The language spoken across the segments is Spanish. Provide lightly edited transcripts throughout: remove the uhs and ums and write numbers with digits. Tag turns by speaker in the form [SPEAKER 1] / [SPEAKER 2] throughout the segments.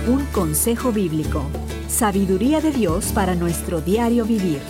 [SPEAKER 1] Un consejo bíblico. Sabiduría de Dios para nuestro diario vivir.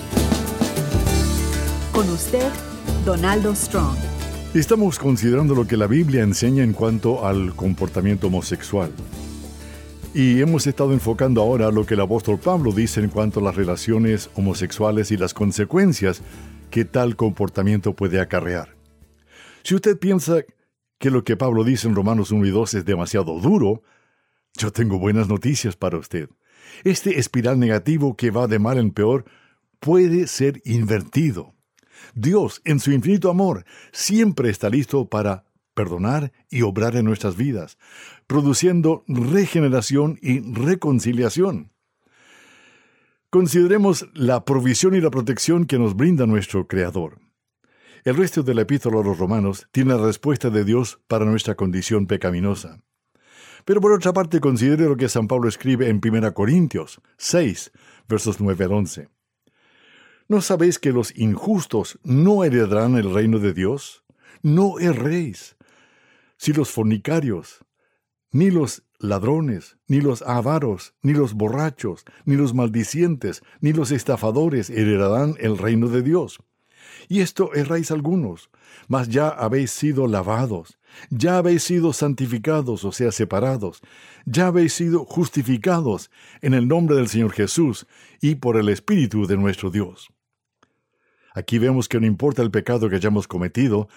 [SPEAKER 1] Con usted, Donaldo Strong.
[SPEAKER 2] Estamos considerando lo que la Biblia enseña en cuanto al comportamiento homosexual. Y hemos estado enfocando ahora lo que el apóstol Pablo dice en cuanto a las relaciones homosexuales y las consecuencias que tal comportamiento puede acarrear. Si usted piensa que lo que Pablo dice en Romanos 1 y 2 es demasiado duro, yo tengo buenas noticias para usted. Este espiral negativo que va de mal en peor puede ser invertido. Dios, en su infinito amor, siempre está listo para perdonar y obrar en nuestras vidas, produciendo regeneración y reconciliación. Consideremos la provisión y la protección que nos brinda nuestro Creador. El resto de la epístola a los Romanos tiene la respuesta de Dios para nuestra condición pecaminosa. Pero por otra parte, considere lo que San Pablo escribe en 1 Corintios 6, versos 9 al 11. ¿No sabéis que los injustos no heredarán el reino de Dios? No erréis. Si los fornicarios, ni los ladrones, ni los avaros, ni los borrachos, ni los maldicientes, ni los estafadores heredarán el reino de Dios. Y esto erráis algunos, mas ya habéis sido lavados, ya habéis sido santificados, o sea, separados, ya habéis sido justificados en el nombre del Señor Jesús y por el Espíritu de nuestro Dios. Aquí vemos que no importa el pecado que hayamos cometido,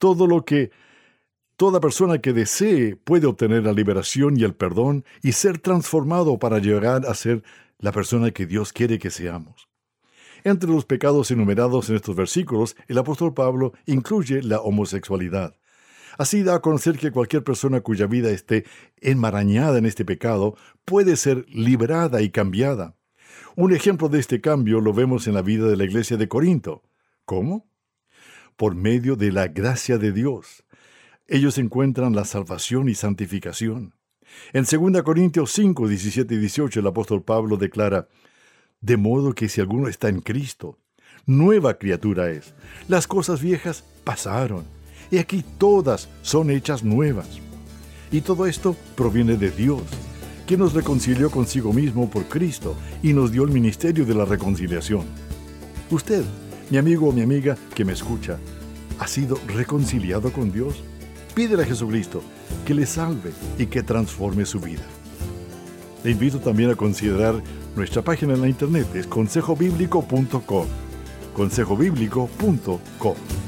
[SPEAKER 2] toda persona que desee puede obtener la liberación y el perdón y ser transformado para llegar a ser la persona que Dios quiere que seamos. Entre los pecados enumerados en estos versículos, el apóstol Pablo incluye la homosexualidad. Así da a conocer que cualquier persona cuya vida esté enmarañada en este pecado puede ser liberada y cambiada. Un ejemplo de este cambio lo vemos en la vida de la iglesia de Corinto. ¿Cómo? Por medio de la gracia de Dios. Ellos encuentran la salvación y santificación. En 2 Corintios 5, 17 y 18 el apóstol Pablo declara: de modo que si alguno está en Cristo, nueva criatura es. Las cosas viejas pasaron, y aquí todas son hechas nuevas. Y todo esto proviene de Dios, que nos reconcilió consigo mismo por Cristo y nos dio el ministerio de la reconciliación. Usted, mi amigo o mi amiga que me escucha, ¿ha sido reconciliado con Dios? Pídele a Jesucristo que le salve y que transforme su vida. Le invito también a considerar nuestra página en la internet, es consejobiblico.com. consejobiblico.com.